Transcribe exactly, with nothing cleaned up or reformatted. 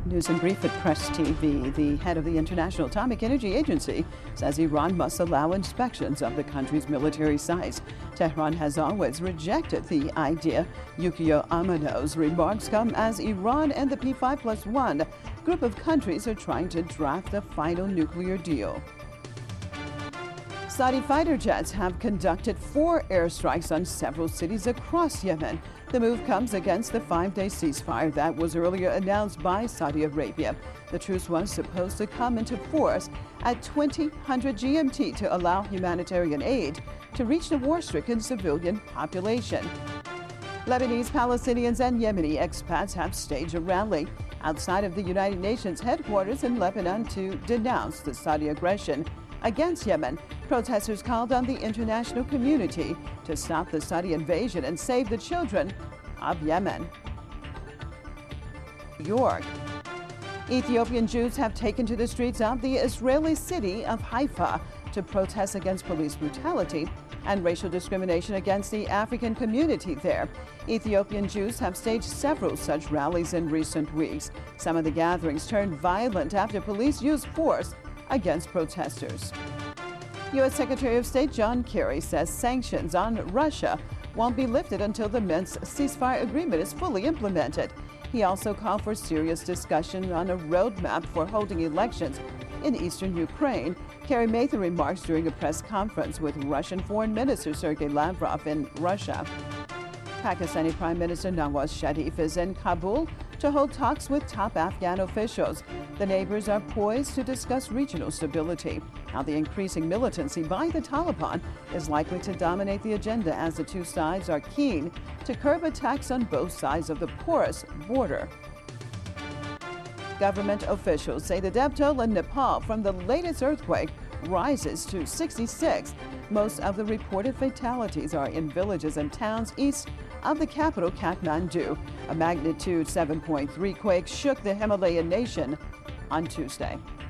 News in brief at Press T V. The head of the International Atomic Energy Agency says Iran must allow inspections of the country's military sites. Tehran has always rejected the idea. Yukio Amano's remarks come as Iran and the P five plus one group of countries are trying to draft a final nuclear deal. Saudi fighter jets have conducted four airstrikes on several cities across Yemen. The move comes against the five-day ceasefire that was earlier announced by Saudi Arabia. The truce was supposed to come into force at twenty hundred G M T to allow humanitarian aid to reach the war-stricken civilian population. Lebanese, Palestinians, and Yemeni expats have staged a rally outside of the United Nations headquarters in Lebanon to denounce the Saudi aggression against Yemen. Protesters called on the international community to stop the Saudi invasion and save the children of Yemen. New York. Ethiopian Jews have taken to the streets of the Israeli city of Haifa to protest against police brutality and racial discrimination against the African community there. Ethiopian Jews have staged several such rallies in recent weeks. Some of the gatherings turned violent after police used force against protesters. U S Secretary of State John Kerry says sanctions on Russia won't be lifted until the Minsk ceasefire agreement is fully implemented. He also called for serious discussion on a roadmap for holding elections in eastern Ukraine. Kerry made the remarks during a press conference with Russian Foreign Minister Sergei Lavrov in Russia. Pakistani Prime Minister Nawaz Sharif is in Kabul to hold talks with top Afghan officials. The neighbors are poised to discuss regional stability. Now, the increasing militancy by the Taliban is likely to dominate the agenda as the two sides are keen to curb attacks on both sides of the porous border. Government officials say the death toll in Nepal from the latest earthquake rises to sixty-six. Most of the reported fatalities are in villages and towns east of the capital, Kathmandu. A magnitude seven point three quake shook the Himalayan nation on Tuesday.